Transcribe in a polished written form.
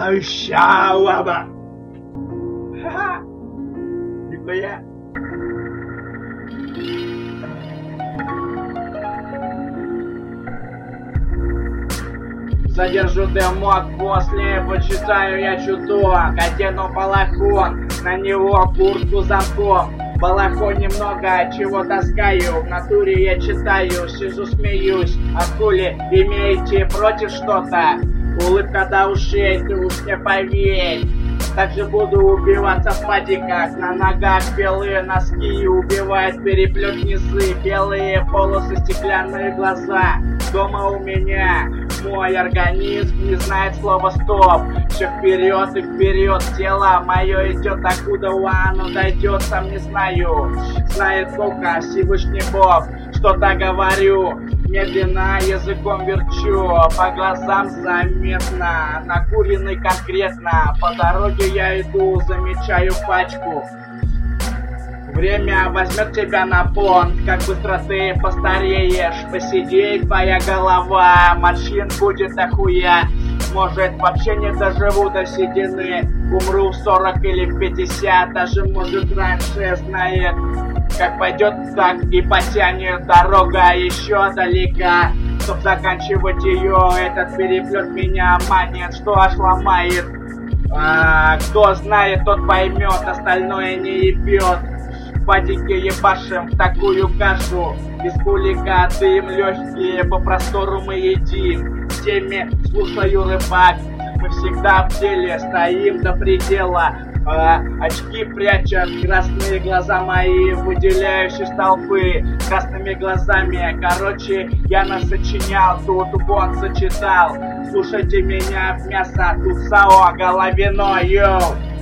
Щалаба. Ха-ха. Нихуя. Задержу дымок, после почитаю я чуток. Одену балахон, на него куртку замком. В балахоне много чего таскаю. В натуре я читаю, сижу смеюсь. А хули имеете против что-то? Улыбка до ушей, ты уж не поверь. Также буду убиваться в патиках. На ногах белые носки, убивает переплет низы. Белые полосы, стеклянные глаза. Дома у меня мой организм не знает слова стоп. Все вперед и вперед, тело мое идет, откуда оно дойдет, сам не знаю. Знает только Всевышний Бог, что-то говорю. Медленно языком верчу, по глазам заметно, накуренный конкретно. По дороге я иду, замечаю пачку. Время возьмет тебя на понт, как быстро ты постареешь. Посидеть твоя голова, морщин будет охуя. Может, вообще не доживу до седины. Умру в 40 или в 50, даже может раньше, знает. Как пойдет, так и потянет, дорога еще далека. Чтоб заканчивать ее, этот переплет меня манит, что аж ломает. Кто знает, тот поймет, остальное не ебет. В патике ебашим в такую кашу. Без кулика дым легкие, по простору мы едим. В теме слушаю рыбак. Мы всегда в деле, стоим до предела. Очки прячут красные глаза мои, выделяющие столбы красными глазами. Короче, я насочинял, тут вон сочетал. Слушайте меня в мясо, тут САО головино, йоу.